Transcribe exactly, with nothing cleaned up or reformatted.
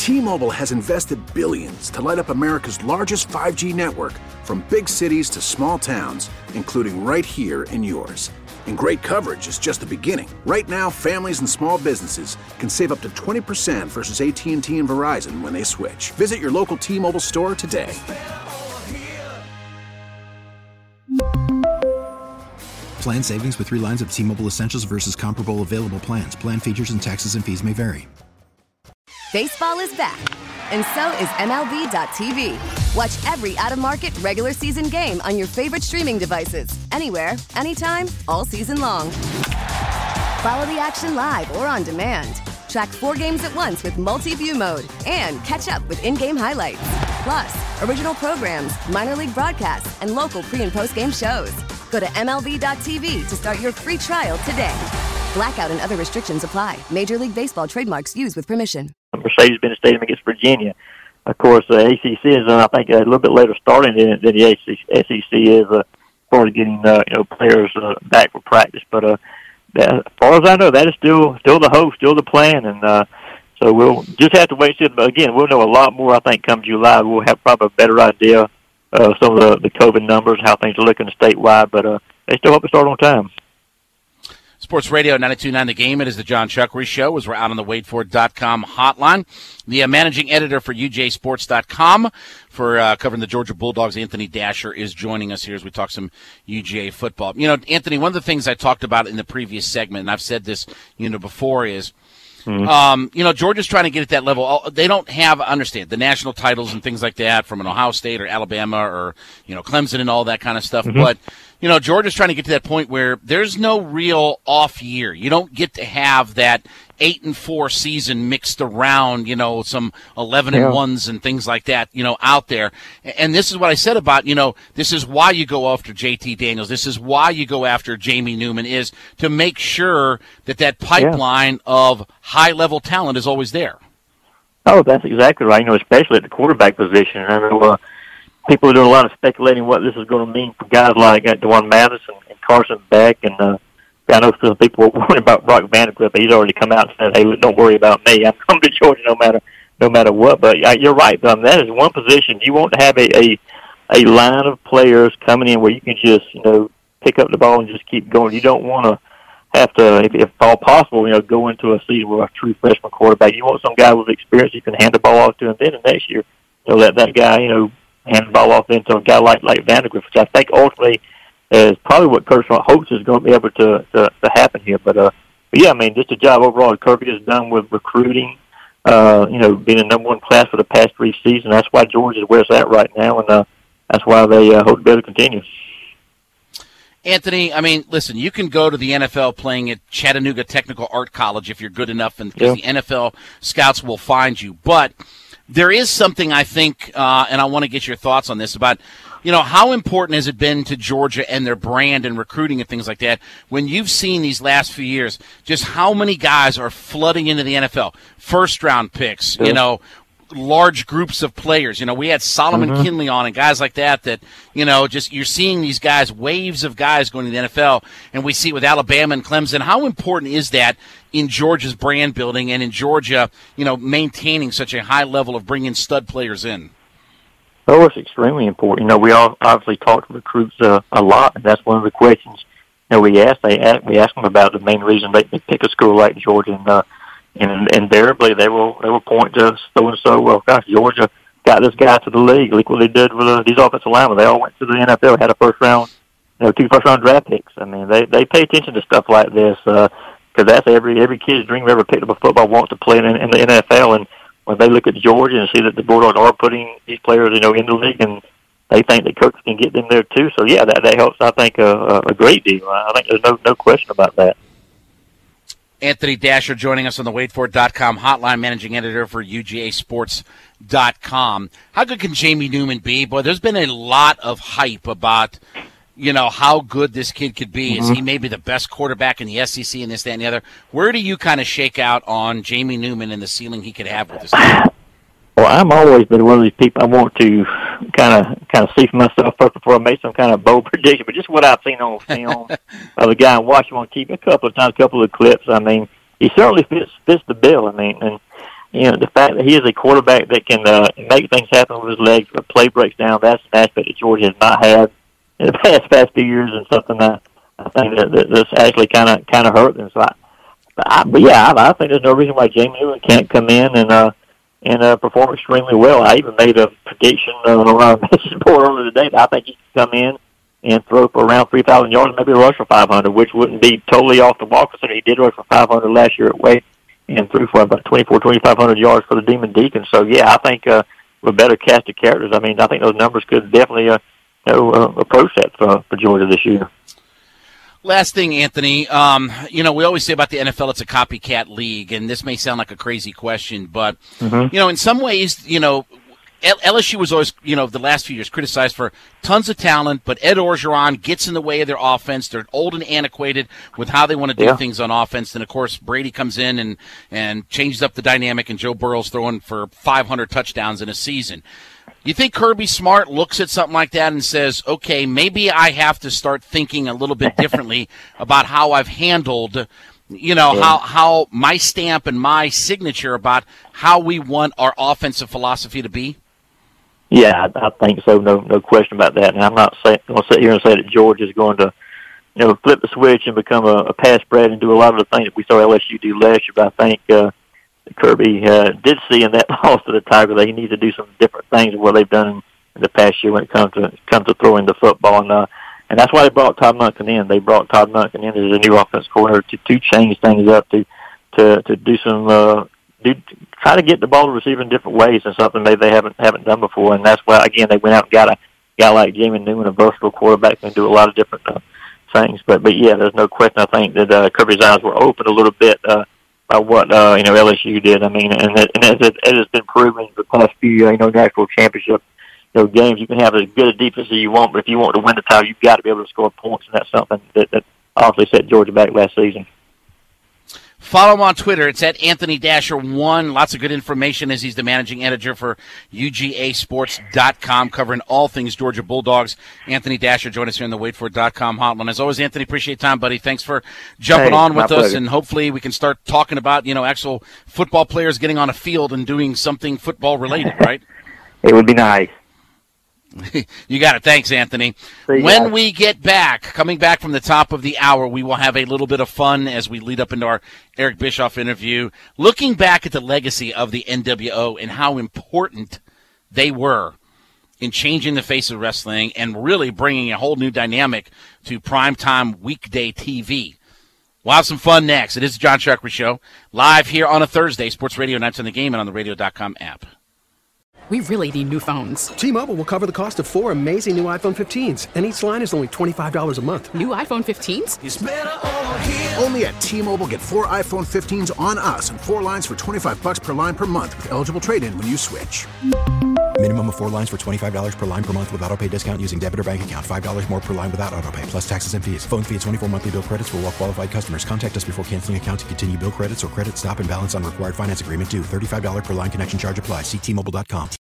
T-Mobile has invested billions to light up America's largest five G network, from big cities to small towns, including right here in yours. And great coverage is just the beginning. Right now, families and small businesses can save up to twenty percent versus A T and T and Verizon when they switch. Visit your local T-Mobile store today. Plan savings with three lines of T-Mobile Essentials versus comparable available plans. Plan features and taxes and fees may vary. Baseball is back, and so is M L B dot T V. Watch every out-of-market regular season game on your favorite streaming devices, anywhere, anytime, all season long. Follow the action live or on demand. Track four games at once with multi-view mode and catch up with in-game highlights. Plus, original programs, minor league broadcasts, and local pre- and post-game shows. Go to M L B dot T V to start your free trial today. Blackout and other restrictions apply. Major League Baseball trademarks used with permission. Mercedes-Benz Stadium against Virginia. Of course, the A C C is, uh, I think, a little bit later starting than, than the S E C is uh, as far as getting uh, you know players uh, back for practice. But uh, that, as far as I know, that is still still the hope, still the plan, and uh, so we'll just have to wait and see. But again, we'll know a lot more, I think, come July. We'll have probably a better idea of some of the, the COVID numbers, how things are looking statewide. But uh, they still hope to start on time. Sports Radio ninety-two point nine The Game. It is the John Chuckery Show as we're out on the wait for it dot com hotline. The uh, managing editor for U J sports dot com for uh, covering the Georgia Bulldogs, Anthony Dasher, is joining us here as we talk some U G A football. You know, Anthony, one of the things I talked about in the previous segment, and I've said this, you know, before, is Mm-hmm. Um, you know, Georgia's trying to get at that level. They don't have, understand, the national titles and things like that from an Ohio State or Alabama or, you know, Clemson and all that kind of stuff. Mm-hmm. But, you know, Georgia's trying to get to that point where there's no real off year. You don't get to have that eight and four season mixed around, you know, some eleven and ones and things like that, you know, out there. And this is what I said about, you know, this is why you go after J T Daniels. This is why you go after Jamie Newman, is to make sure that that pipeline yeah. of high level talent is always there. Oh, that's exactly right. You know, especially at the quarterback position. I know uh, people are doing a lot of speculating what this is going to mean for guys like uh, DeJuan Madison and Carson Beck, and uh, I know some people were worried about Brock Vandagriff, but he's already come out and said, "Hey, don't worry about me. I'm coming to Georgia no matter no matter what." But uh, you're right, um, that is one position you want to have a, a a line of players coming in where you can just you know pick up the ball and just keep going. You don't want to have to, if, if all possible, you know, go into a season with a true freshman quarterback. You want some guy with experience you can hand the ball off to, and then the next year, you know, let that guy, you know, hand the ball off into a guy like like Vandagriff, which I think ultimately is probably what Kirby Smart hopes is going to be able to, to, to happen here. But, uh, but, yeah, I mean, just a job overall that Kirby has done with recruiting, uh, you know, being a number one class for the past three seasons. That's why Georgia is where it's at right now, and uh, that's why they uh, hope to be able to continue. Anthony, I mean, listen, you can go to the N F L playing at Chattanooga Technical Art College if you're good enough, and because yeah. the N F L scouts will find you. But there is something I think, uh, and I want to get your thoughts on this, about, you know, how important has it been to Georgia and their brand and recruiting and things like that when you've seen these last few years just how many guys are flooding into the N F L, first-round picks, yeah. you know, large groups of players. You know, we had Solomon mm-hmm. Kinley on and guys like that that, you know, just you're seeing these guys, waves of guys going to the N F L, and we see it with Alabama and Clemson. How important is that in Georgia's brand building and in Georgia, you know, maintaining such a high level of bringing stud players in? Oh, it's extremely important. You know, we all obviously talk to recruits uh, a lot, and that's one of the questions, you know, we ask. They ask, we ask them about the main reason they, they pick a school like Georgia, and uh, And invariably, they will they will point to so and so. Well, gosh, Georgia got this guy to the league. Look what they did with uh, these offensive linemen. They all went to the N F L, had a first round, you know, two first round draft picks. I mean, they they pay attention to stuff like this because uh, that's every every kid's dream. Who ever picked up a football wants to play in, in the N F L. And when they look at Georgia and see that the Bulldogs are putting these players, you know, in the league, and they think that coaches can get them there too. So yeah, that that helps. I think a, a great deal. I think there's no no question about that. Anthony Dasher joining us on the wait for it dot com hotline, managing editor for U G A sports dot com. How good can Jamie Newman be? Boy, there's been a lot of hype about, you know, how good this kid could be. Mm-hmm. Is he maybe the best quarterback in the S E C and this, that, and the other? Where do you kind of shake out on Jamie Newman and the ceiling he could have with this team? Well, I've always been one of these people. I want to kind of kind of see for myself first before I make some kind of bold prediction. But just what I've seen on film of the guy and watching him on T V a couple of times, a couple of clips. I mean, he certainly fits fits the bill. I mean, and you know, the fact that he is a quarterback that can uh, make things happen with his legs, the play breaks down, that's an aspect that Georgia has not had in the past past few years, and something that I think that, that that's actually kind of kind of hurt them. So, I, I, but yeah, I, I think there's no reason why Jamie Newman can't come in and uh, and uh, perform extremely well. I even made a prediction uh, on our message board earlier today that I think he can come in and throw for around three thousand yards, maybe rush for five hundred, which wouldn't be totally off the wall considering he did rush for five hundred last year at Wake and threw for about twenty-four, twenty-five hundred yards for the Demon Deacons. So, yeah, I think uh, with better cast of characters, I mean, I think those numbers could definitely uh, you know, uh, approach that for, for Georgia this year. Last thing, Anthony, um, you know, we always say about the N F L it's a copycat league, and this may sound like a crazy question, but, mm-hmm. you know, in some ways, you know, L S U was always, you know, the last few years criticized for tons of talent, but Ed Orgeron gets in the way of their offense. They're old and antiquated with how they want to do yeah. things on offense. And, of course, Brady comes in and, and changes up the dynamic, and Joe Burrow's throwing for five hundred touchdowns in a season. You think Kirby Smart looks at something like that and says, okay, maybe I have to start thinking a little bit differently about how I've handled you know, yeah. how, how my stamp and my signature about how we want our offensive philosophy to be? Yeah, I, I think so. No, no question about that. And I'm not saying, going to sit here and say that Georgia is going to, you know, flip the switch and become a, a pass spread and do a lot of the things that we saw L S U do last year. But I think uh, Kirby uh, did see in that loss to the Tigers that he needs to do some different things than what they've done in, in the past year when it comes to comes to throwing the football. And uh, and that's why they brought Todd Monken in. They brought Todd Monken in as a new offensive coordinator to, to change things up, to to to do some. Uh, Do, try to get the ball to receiver in different ways, and something maybe they haven't haven't done before. And that's why, again, they went out and got a guy like Jamie Newman, a versatile quarterback, can do a lot of different uh, things. But but yeah, there's no question. I think that uh, Kirby's eyes were open a little bit uh, by what uh, you know L S U did. I mean, and, it, and as it, it has been proven the past few uh, you know national championship you know, games, you can have as good a defense as you want, but if you want to win the title, you've got to be able to score points, and that's something that, that obviously set Georgia back last season. Follow him on Twitter. It's at Anthony Dasher one. Lots of good information as he's the managing editor for U G A Sports dot com, covering all things Georgia Bulldogs. Anthony Dasher, join us here on the wait for it dot com hotline. As always, Anthony, appreciate time, buddy. Thanks for jumping hey, on with us, pleasure. and hopefully we can start talking about, you know, actual football players getting on a field and doing something football-related, right? It would be nice. You got it. Thanks, Anthony. See when ya. we get back, coming back from the top of the hour, we will have a little bit of fun as we lead up into our Eric Bischoff interview, looking back at the legacy of the N W O and how important they were in changing the face of wrestling and really bringing a whole new dynamic to primetime weekday T V. We'll have some fun next. It is the John Chuckery Show, live here on a Thursday, Sports Radio Nights on the Game and on the radio dot com app. We really need new phones. T-Mobile will cover the cost of four amazing new iPhone fifteens, and each line is only twenty-five dollars a month. New iPhone fifteens? It's better over here. Only at T-Mobile, get four iPhone fifteens on us and four lines for twenty-five dollars per line per month with eligible trade-in when you switch. Minimum of four lines for twenty-five dollars per line per month with autopay discount using debit or bank account. five dollars more per line without autopay, plus taxes and fees. Phone fee at twenty-four monthly bill credits for well-qualified customers. Contact us before canceling account to continue bill credits or credit stop and balance on required finance agreement due. thirty-five dollars per line connection charge applies. See T Mobile dot com.